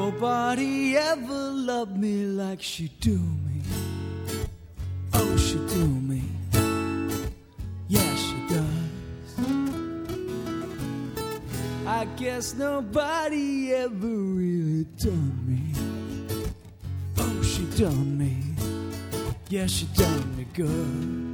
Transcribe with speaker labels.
Speaker 1: Nobody ever loved me like she do me. Oh, she do me. Yeah, she does. I guess nobody ever really done me. Oh, she done me. Yeah, she done me good.